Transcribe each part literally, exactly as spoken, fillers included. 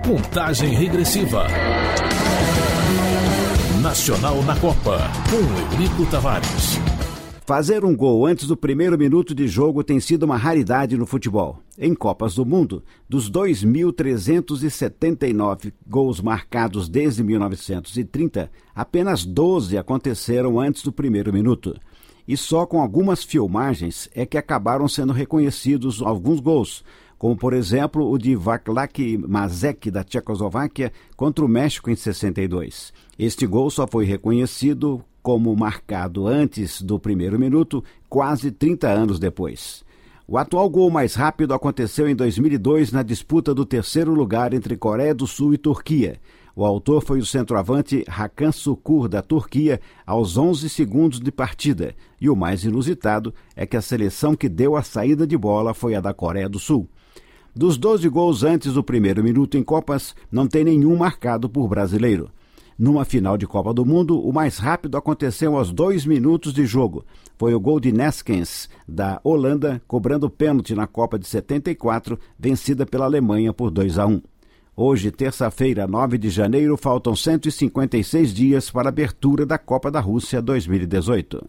Contagem regressiva. Nacional na Copa, com Eurico Tavares. Fazer um gol antes do primeiro minuto de jogo tem sido uma raridade no futebol. Em Copas do Mundo, dos dois mil trezentos e setenta e nove gols marcados desde mil novecentos e trinta, apenas doze aconteceram antes do primeiro minuto. E só com algumas filmagens é que acabaram sendo reconhecidos alguns gols, como por exemplo o de Václav Mazek da Tchecoslováquia contra o México em sessenta e dois. Este gol só foi reconhecido como marcado antes do primeiro minuto, quase trinta anos depois. O atual gol mais rápido aconteceu em dois mil e dois na disputa do terceiro lugar entre Coreia do Sul e Turquia. O autor foi o centroavante Hakan Şükür da Turquia aos onze segundos de partida. E o mais inusitado é que a seleção que deu a saída de bola foi a da Coreia do Sul. Dos doze gols antes do primeiro minuto em Copas, não tem nenhum marcado por brasileiro. Numa final de Copa do Mundo, o mais rápido aconteceu aos dois minutos de jogo. Foi o gol de Neskens, da Holanda, cobrando pênalti na Copa de setenta e quatro, vencida pela Alemanha por dois a um. Hoje, terça-feira, nove de janeiro, faltam cento e cinquenta e seis dias para a abertura da Copa da Rússia dois mil e dezoito.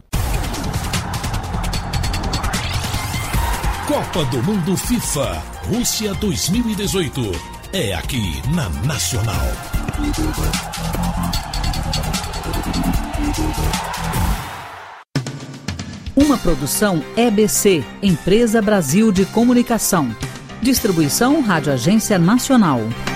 Copa do Mundo FIFA, Rússia dois mil e dezoito. É aqui na Nacional. Uma produção E B C, Empresa Brasil de Comunicação. Distribuição Rádio Agência Nacional.